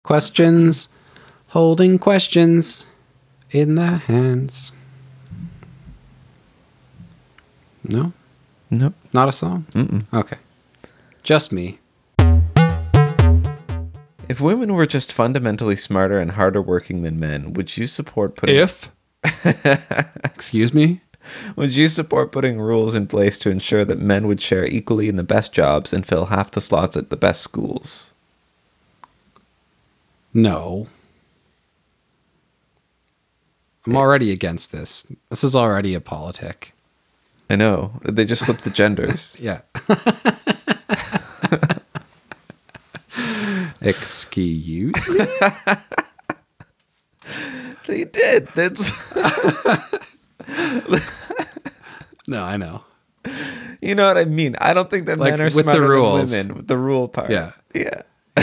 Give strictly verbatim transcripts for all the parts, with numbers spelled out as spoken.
Questions, holding questions in their hands. No? Nope. Not a song? Mm-mm. Okay. Just me. If women were just fundamentally smarter and harder working than men, would you support putting... If? Excuse me? Would you support putting rules in place to ensure that men would share equally in the best jobs and fill half the slots at the best schools? No. I'm already against this. This is already a politic. I know. They just flipped the genders. Yeah. Excuse me? They did. That's... No, I know. You know what I mean? I don't think that Like, men are with the smarter than rules. women with the rule part. Yeah. Yeah.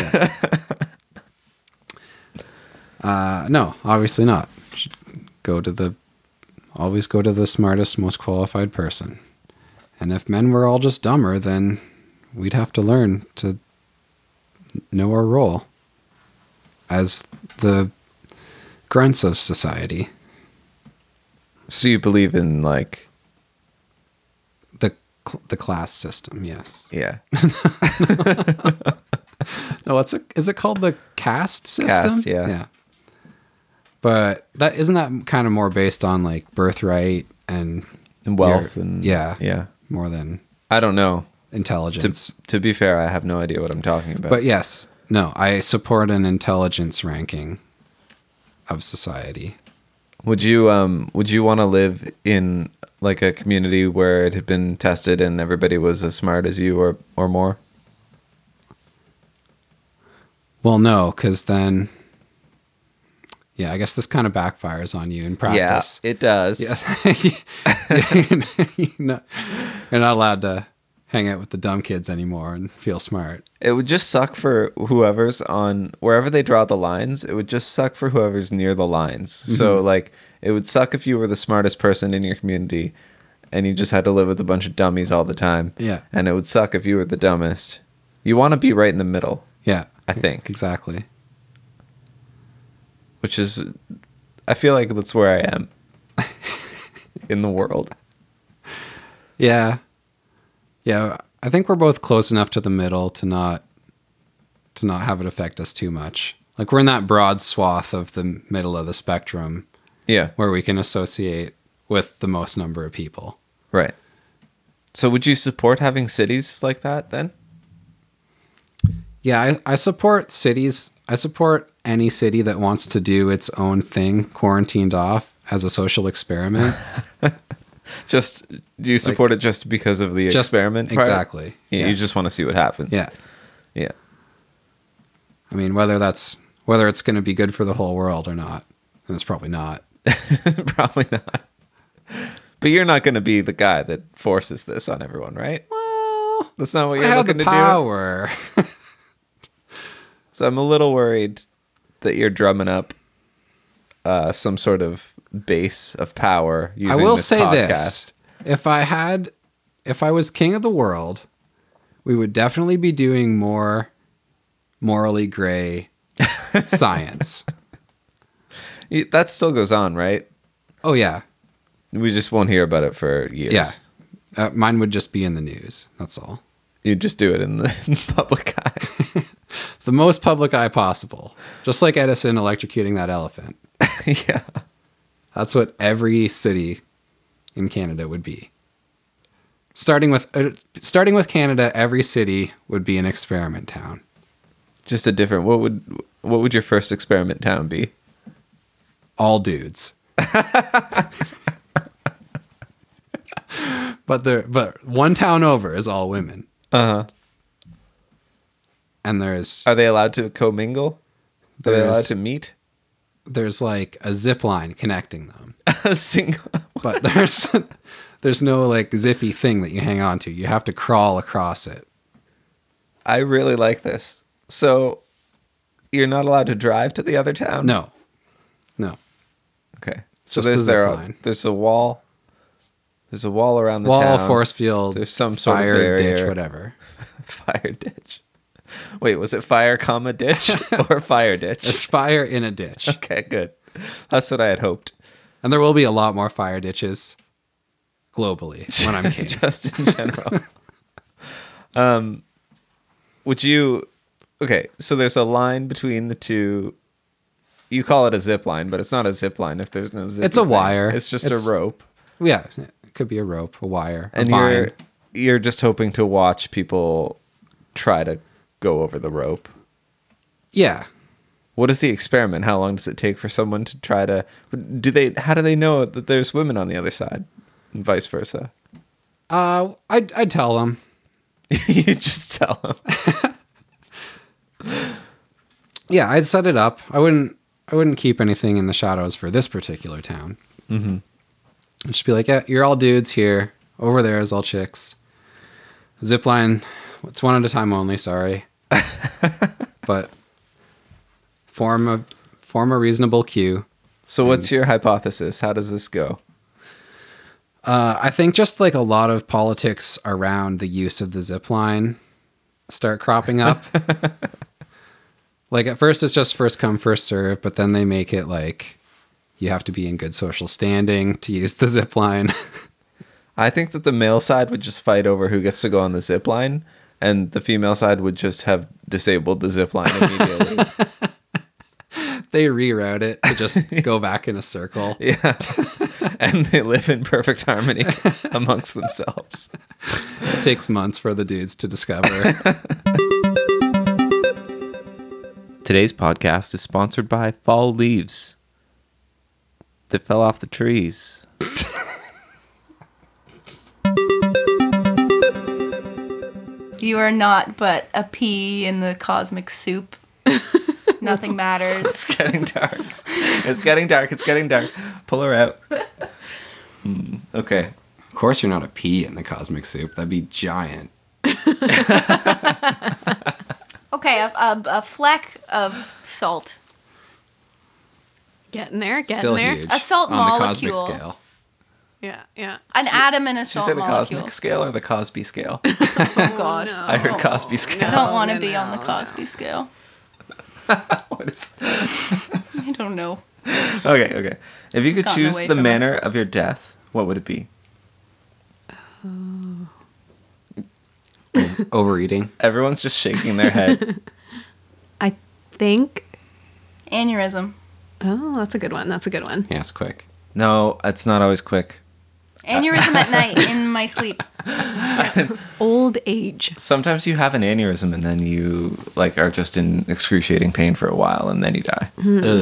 Uh, no, obviously not. Should go to the... Always go to the smartest, most qualified person. And if men were all just dumber, then we'd have to learn to know our role as the grunts of society. So you believe in, like... The cl- the class system, yes. Yeah. No, what's it? Is it called the caste system? Caste, yeah. Yeah. But that isn't that kind of more based on like birthright and And wealth your- and... yeah, Yeah. more than I don't know. intelligence. To, to be fair, I have no idea what I'm talking about. But yes, no, I support an intelligence ranking of society. Would you um would you want to live in like a community where it had been tested and everybody was as smart as you or or more? Well, no, because then, yeah, I guess this kind of backfires on you in practice. Yeah, it does. Yeah, you're, not, you're not allowed to hang out with the dumb kids anymore and feel smart. It would just suck for whoever's on wherever they draw the lines. It would just suck for whoever's near the lines. Mm-hmm. So like it would suck if you were the smartest person in your community and you just had to live with a bunch of dummies all the time. Yeah. And it would suck if you were the dumbest. You want to be right in the middle. Yeah. I think. Exactly. Which is, I feel like that's where I am in the world. Yeah. Yeah. I think we're both close enough to the middle to not, to not have it affect us too much. Like we're in that broad swath of the middle of the spectrum. Yeah. Where we can associate with the most number of people. Right. So would you support having cities like that then? Yeah, I, I support cities. I support any city that wants to do its own thing, quarantined off as a social experiment. Just, do you support like, it just because of the just, experiment part? Exactly. Yeah, yeah. You just want to see what happens. Yeah. Yeah. I mean, whether that's, whether it's going to be good for the whole world or not, and it's probably not. Probably not. But you're not going to be the guy that forces this on everyone, right? Well, that's not what you're I looking have the to power. do. So I'm a little worried that you're drumming up uh, some sort of base of power using I will this say podcast. this: if I had, if I was king of the world, we would definitely be doing more morally gray science. That still goes on, right? Oh yeah. We just won't hear about it for years. Yeah. Uh, mine would just be in the news. That's all. You'd just do it in the, in the public eye. The most public eye possible. Just like Edison electrocuting that elephant. Yeah. That's what every city in Canada would be. Starting with uh, starting with Canada, every city would be an experiment town. Just a different. What would what would your first experiment town be? All dudes. But there, but one town over is all women. Uh huh. And there's Are they allowed to commingle? Are they allowed There's- to meet? there's like a zip line connecting them. A single. But there's there's no like zippy thing that you hang on to. You have to crawl across it. I really like this. So, you're not allowed to drive to the other town? No. No. Okay. So Just there's the zip there. line. There's a wall. There's a wall around the Wall, town. force field, There's some sort of fire barrier. ditch, whatever. Fire ditch. Wait, was it fire, comma, ditch or fire ditch? Aspire in a ditch. Okay, good. That's what I had hoped. And there will be a lot more fire ditches globally when I'm king. Just in general. um, would you... Okay, so there's a line between the two. You call it a zip line, but it's not a zip line if there's no zip. It's a wire. It's just It's- a rope. Yeah, it could be a rope, a wire, a And vine. you're you're just hoping to watch people try to go over the rope. Yeah. What is the experiment? How long does it take for someone to try to do they how do they know that there's women on the other side and vice versa? Uh, I'd, I'd tell them. You just tell them. Yeah, I'd set it up. I wouldn't. I wouldn't keep anything in the shadows for this particular town. Mm-hmm. I'd just be like, yeah, you're all dudes here. Over there is all chicks. Zipline, it's one at a time only. Sorry, but form a form a reasonable queue. So what's your hypothesis? How does this go? Uh, I think just like a lot of politics around the use of the zip line start cropping up. Like at first it's just first come, first serve, but then they make it like you have to be in good social standing to use the zip line. I think that the male side would just fight over who gets to go on the zip line, and the female side would just have disabled the zip line immediately. They reroute it to just go back in a circle. Yeah. And they live in perfect harmony amongst themselves. It takes months for the dudes to discover. Today's podcast is sponsored by fall leaves that fell off the trees. You are not but a pea in the cosmic soup. Nothing matters. It's getting dark. It's getting dark. It's getting dark. Pull her out. Mm, okay. Of course you're not a pea in the cosmic soup. That'd be giant. Okay, a, a, a fleck of salt. Getting there, getting Still there. huge. A salt on molecule. the cosmic scale. Yeah, yeah. An atom in a She salt said the molecule. cosmic scale or the Cosby scale? Oh, God. no. I heard Cosby scale. I don't want to no, be on the no, Cosby scale. What is... I don't know. Okay, okay. If you could Gotten choose away the from manner us. of your death, what would it be? Overeating. Everyone's just shaking their head. I think. Aneurysm. Oh, that's a good one. That's a good one. Yeah, it's quick. No, it's not always quick. Aneurysm at night in my sleep. Old age. Sometimes you have an aneurysm and then you like are just in excruciating pain for a while and then you die.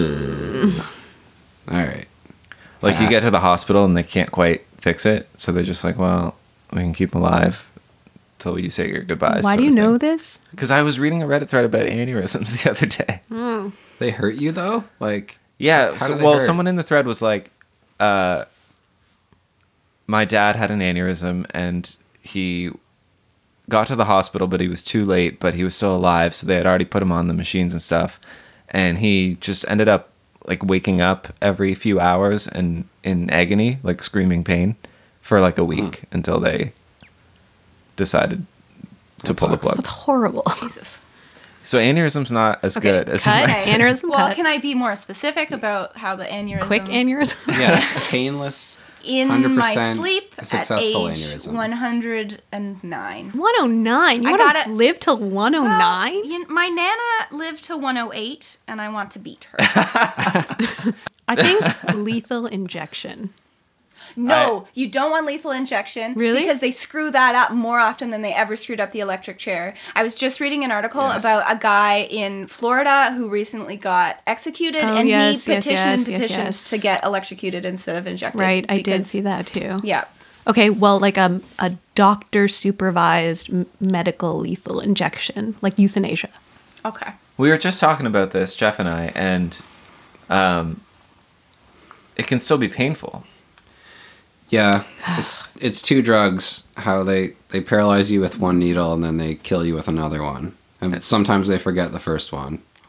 All right. Like you Pass. get to the hospital and they can't quite fix it, so they're just like, well, we can keep him alive till you say your goodbyes. Why do you know this? Because I was reading a Reddit thread about aneurysms the other day. They hurt you though? Like, Yeah, How so, do they well, hurt? someone in the thread was like, uh, my dad had an aneurysm and he got to the hospital, but he was too late, but he was still alive, so they had already put him on the machines and stuff. And he just ended up like waking up every few hours and in agony, like screaming pain for like a week until they decided to That pull the sucks. plug. That's horrible. Jesus. So aneurysm's not as Okay, good as cut. my- Aneurysm Well, cut. can I be more specific about how the aneurysm... Quick aneurysm. yeah, painless. In one hundred my percent sleep at successful age aneurysm. one hundred nine. one oh nine. You I want gotta- to live till one oh nine? Well, you- my Nana lived to one oh eight, and I want to beat her. I think lethal injection. No, you don't want lethal injection. Really? Because they screw that up more often than they ever screwed up the electric chair. I was just reading an article Yes. about a guy in Florida who recently got executed, Oh, and yes, he yes, petitioned yes, yes, petitions yes. to get electrocuted instead of injected. Right, I did because- see that too. Yeah. Okay, well, like a, a doctor supervised m- medical lethal injection, like euthanasia. Okay. We were just talking about this, Jeff and I, and um, it can still be painful. Yeah, it's it's two drugs. How they they paralyze you with one needle and then they kill you with another one, and sometimes they forget the first one.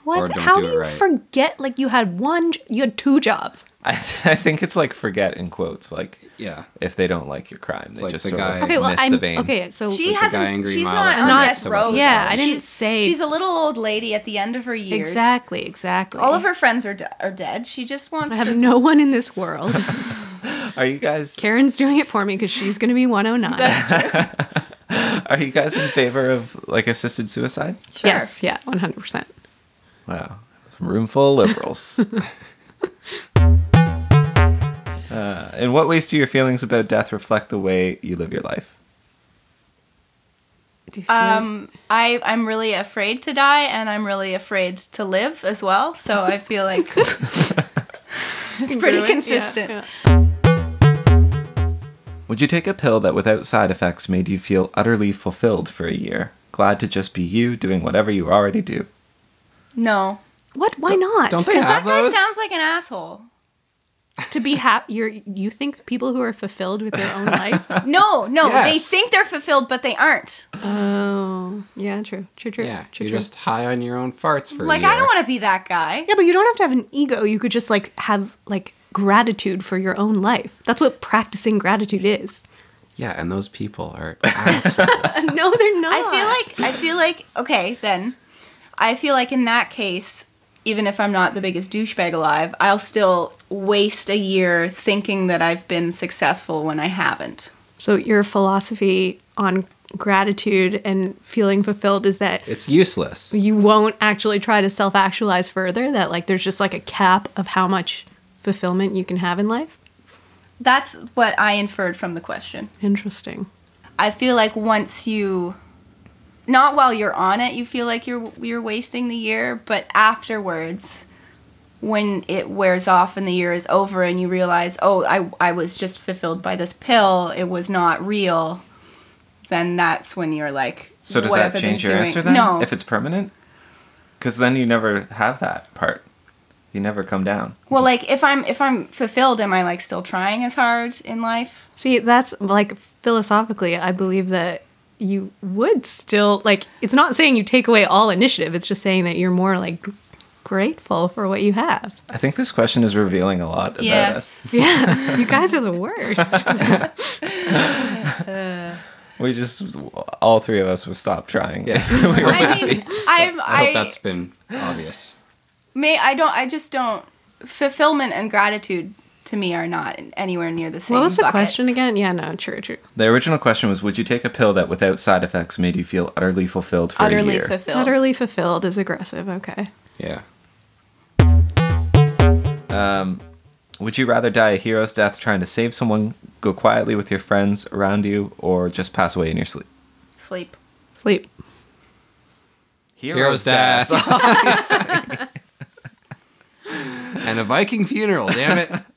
Or What? don't How do do it you right. forget? Like you had one, j- you had two jobs. I, I think it's like forget in quotes. Like Yeah. if they don't like your crime, they like just the sort guy- of Okay, well, miss I'm the vein. okay. So She Like the hasn't. guy in Green She's Mile not that on not- death row. Yeah, though. I didn't she's, say- She's a little old lady at the end of her years. exactly, exactly. All of her friends are de- are dead. She just wants I have to. no one in this world. Are you guys Karen's doing it for me because she's going to be one oh nine. are you guys in favor of like assisted suicide? Sure. Yes, yeah, one hundred percent. Wow, room full of liberals. uh, in what ways do your feelings about death reflect the way you live your life? Um, I I'm really afraid to die, and I'm really afraid to live as well. So I feel like it's pretty consistent. Would you take a pill that without side effects made you feel utterly fulfilled for a year? Glad to just be you, doing whatever you already do. No, What? Why not? Don't they because have that guy those? sounds like an asshole. To be happy, you're you think people who are fulfilled with their own life? No, no, they Yes. think they're fulfilled, but they aren't. Oh, yeah, true, true, true. Yeah, true, you're true. just high on your own farts for Like a year. I don't want to be that guy. Yeah, but you don't have to have an ego. You could just like have like gratitude for your own life. That's what practicing gratitude is. Yeah, and those people are assholes. No, they're not. I feel like I feel like okay, then I feel like in that case, even if I'm not the biggest douchebag alive, I'll still waste a year thinking that I've been successful when I haven't. so. Your philosophy on gratitude and feeling fulfilled is that It's useless. you won't actually try to self-actualize further. That like there's just like a cap of how much fulfillment you can have in life. That's what I inferred from the question. Interesting. I feel like once you not while you're on it, you feel like you're you're wasting the year, but afterwards when it wears off and the year is over and you realize, "Oh, I I was just fulfilled by this pill. It was not real." Then that's when you're like, So does what that have I been change your doing? answer then? No. If it's permanent? Because then you never have that part. You never come down. Well, like if I'm if I'm fulfilled, am I like still trying as hard in life? See, that's like philosophically, I believe that you would still like. It's not saying you take away all initiative. It's just saying that you're more like grateful for what you have. I think this question is revealing a lot about Yeah. us. Yeah, you guys are the worst. We just, all three of us would stop trying. Yeah. We were I happy. mean, I'm I hope I that's been obvious. may I don't I just don't fulfillment and gratitude to me are not anywhere near the same. What was the buckets. question again? Yeah, no, true, true. The original question was, would you take a pill that without side effects made you feel utterly fulfilled for a Utterly year? fulfilled. Utterly fulfilled is aggressive. Okay. Yeah. Um, would you rather die a hero's death trying to save someone, go quietly with your friends around you, or just pass away in your sleep? Sleep. Sleep. Hero's death. And a Viking funeral, damn it.